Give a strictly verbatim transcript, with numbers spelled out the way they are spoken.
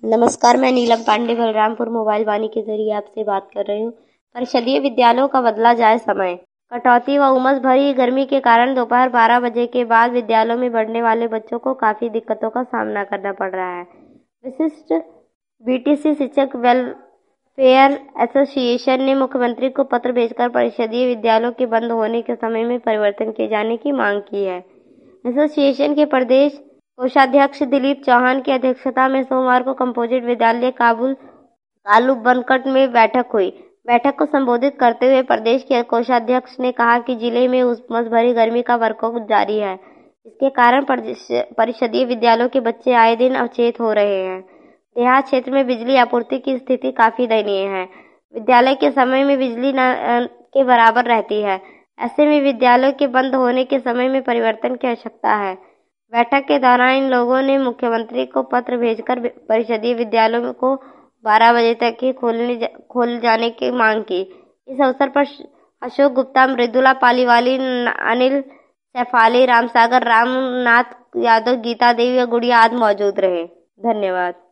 नमस्कार, मैं नीलम पांडे बलरामपुर मोबाइल वाणी के जरिए आपसे बात कर रही हूँ। परिषदीय विद्यालयों का बदला जाए समय। कटौती व उमस भरी गर्मी के कारण दोपहर बारह बजे के बाद विद्यालयों में पढ़ने वाले बच्चों को काफ़ी दिक्कतों का सामना करना पड़ रहा है। विशिष्ट बीटीसी शिक्षक वेलफेयर एसोसिएशन ने मुख्यमंत्री को पत्र भेजकर परिषदीय विद्यालयों के बंद होने के समय में परिवर्तन किए जाने की मांग की है। एसोसिएशन के प्रदेश कोषाध्यक्ष दिलीप चौहान की अध्यक्षता में सोमवार को कंपोजिट विद्यालय काबुल कालू बनकट में बैठक हुई। बैठक को संबोधित करते हुए प्रदेश के कोषाध्यक्ष ने कहा कि जिले में उमस भरी गर्मी का प्रकोप जारी है। इसके कारण परिषदीय विद्यालयों के बच्चे आए दिन अवचेत हो रहे हैं। देहात क्षेत्र में बिजली आपूर्ति की स्थिति काफी दयनीय है। विद्यालय के समय में बिजली न के बराबर रहती है। ऐसे में विद्यालयों के बंद होने के समय में परिवर्तन की आवश्यकता है। बैठक के दौरान इन लोगों ने मुख्यमंत्री को पत्र भेजकर परिषदीय विद्यालयों को बारह बजे तक ही खोलने जा, खोल जाने की मांग की। इस अवसर पर अशोक गुप्ता, मृदुला पालीवाली, अनिल सैफाली, रामसागर रामनाथ यादव, गीता देवी और गुड़िया आदि मौजूद रहे। धन्यवाद।